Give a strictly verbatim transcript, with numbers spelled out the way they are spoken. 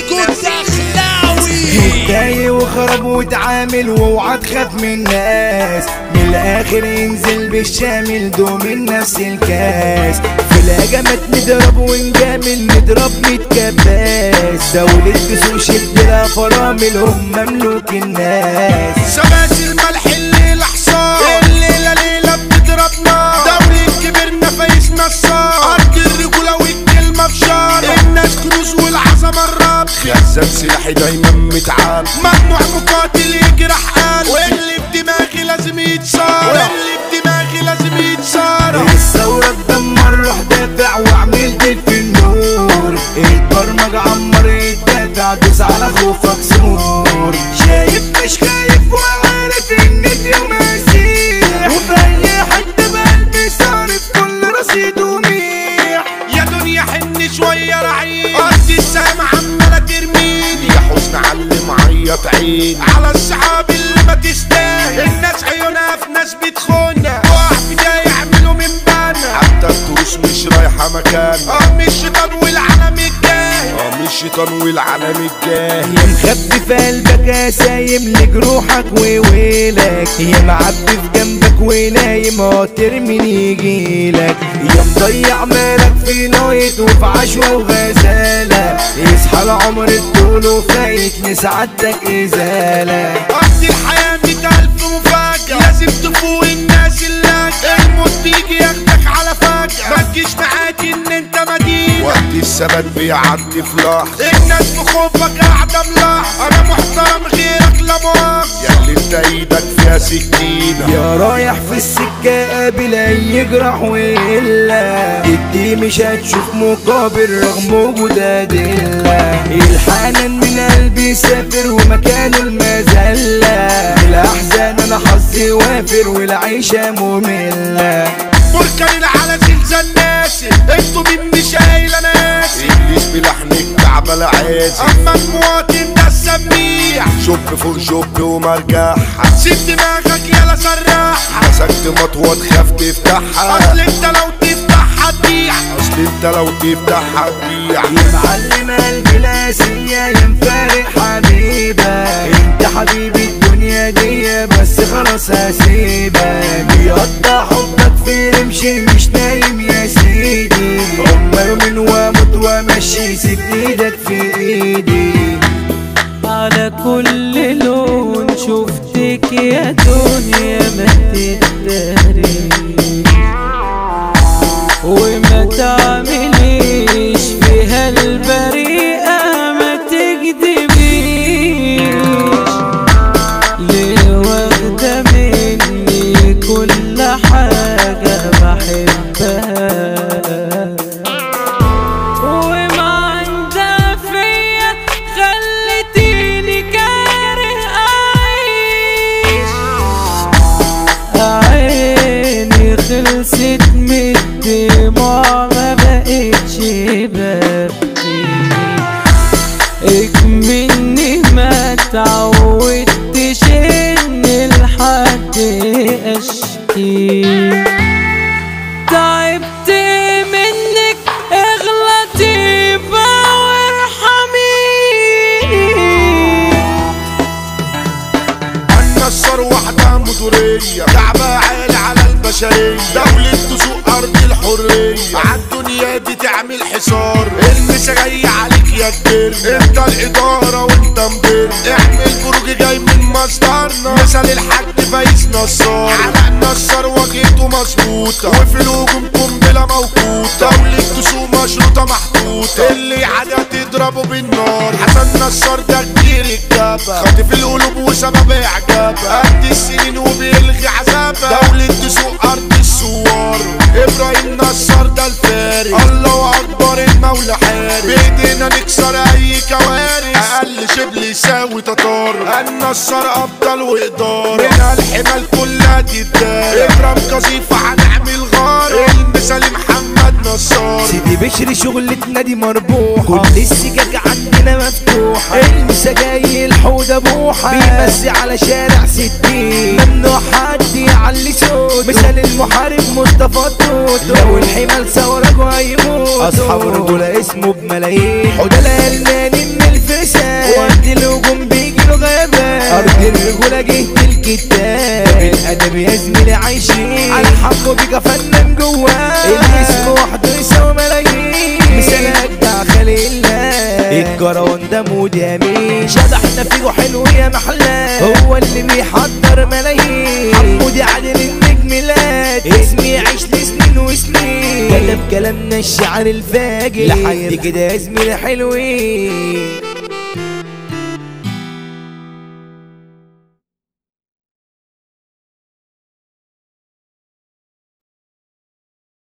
فيكو الدخلاوي. اتضايق وخرب واتعامل واوعى تخاف من الناس، من الاخر انزل بالشامل دوم نفس الكاس. في الهجمات نضرب ونجامل نضرب ميت كباس، دولة بسوق شد لها فرامل هم مملوك الناس. شماس الملح الليلة حصان، الليلة ليلة بتضربنا، دولة كبرنا فايز نصار، أرض الرجولة والكلمة بشار، الناس كنوز والعظمة الرب، خزان سلاحي دايما متعال، ممنوع مقاتل يجرح قلبي، واللي بدماغي لازم يتصار، واللي بدماغي لازم يتصار. الثورة تدمر روح دافع واعمل دل في النور، البرمج عمر يدافع دوس على خوفك سمور. شايف مش خايف وعارف ان اليوم هسيح، وفي اي حتة بقلبي صارف كل رصيد وميح. يا دنيا حن شوية رعيل، أرض السما عمالة ترميني، يا حزن علم عيط عين على الصحاب اللي ما تستاهل، الناس عيونها في ناس بتخونها، وقع في ده يعملوا من بنا، حتى الدروس مش رايحة مكان، اه مش الشيطان والعالم الجاهل، اه مش الشيطان والعالم الجاهل. يا مخبي في قلبك يا سايم لجروحك وويلك، يا معبي في جنبك ونايم اه ترميني يجيلك، يا مضيع مالك في نايت وفي عشوة وغزالة، يصحى العمر الطول وفايت لسعادتك إزالة. أرض الحياة مية ألف مفاجأة، لازم تفوق الناس اللاجئة، الموت بيجي ياخدك على فجأة، ما تجيش معاك إن أنت مدينة، وقت الثبات بيعدي في لحظة، الناس بخوفك قاعدة ملاحظة، أنا محترم غيرك لا مؤاخذة، ياللي أنت إيدك فيها سكينة، يا رايح في السكة قابل أي جرح وإلا ادي مش هتشوف مقابل رغم وجود أدلة. الحنان من قلبي سافر ومكانه المذلة، الأحزان أنا حظي وافر والعيشة مملة. بركان على زلزال ناسي، انتوا مني شايل انا ناسي، ابليس بلحنك تعبان عازي، اما المواطن ده السميع، شوب فوق شوب ومرجعها، سيب دماغك يلا سرحها، مسكت مطوة تخاف تفتحها، اصل انت لو تفتحها تبيع، اصل انت لو تفتحها تبيع. يا معلم قلبي القاسية يا مفارق حبيبة، انت حبيبي الدنيا دي بس خلاص هسيبك، بيقطع حبك في رمشي مش نايم يا سيدي، عمر من واموت وامشي سيب ايدك في ايدي. على كل لون شفتك يا دنيا ما تقدري، وما تعمليش فيها البريئة ما تكدبيش، ليه واخدة مني كل حاجة بحبها، وما عندها فيا خلتيني كاره أعيش، عيني خلصت من الدموع ما بقتش ببكي، اكمني ما تعودتش ان لحد اشكي، تعبت منك اغلطي بقى وارحميني. النصر وحدة مدورية، كعبة عالي على البشرية، دولة تسوق أرض الحرية، عالدنيا دي تعمل حصار، المسا جاي عليك يا كبير، انت الإدارة وانت مدير، اعمل بروج جاي من مصدرنا، مثل الحاج فايز نصار، علاء نصر واجهته مظبوطة، وفي الهجوم قنبلة موقوتة، دولة تسوق مشروطة محطوطة، اللي عادة تضربه بالنار، حسن نصر ده كبير الجبل، خاطف القلوب وسبب اعجابها، قد السنين وبيلغي عذابها، دولة تسوق أرض الثوار، إبراهيم نصر ده الفارس، الله أكبر المولى حارس، بإيدينا نكسر أي كوارث، أقل شبل يساوي تتار، النصر أبطال وإقدار، من الحمال كلها تدار، إكرام قذيفة هنعمل غار، المثال محمد نصار، سيدي بشري شغلتنا دي مربوحة، كل السكك عندنا مفتوحة، المسجاي الحودة بوحة، بيمسي على شارع ستين، ممنوع حد يعلي صوته، مثال المحارب مصطفى التوتو، لو الحمال ثورة وهيموت، أصحاب رجولة اسمه بملايين، حودة الألماني من الفيلم المثال وقت الهجوم بيجيله غابات ارض الرجولة جهة الكتاب بالادب يا زميلي عايشين على حمو بيجا فنان جواه الاسم وحده يساوي ملايين مثال اجدع خلق الله الجروان ده مود يمين شبحنا فيه حلو يا محلاه هو اللي بيحضر ملايين حمودي عادل النجم لات اسمي يعيش لسنين وسنين كتب كلامنا الشعر الفاجر لحد كده يا زميلي حلوين.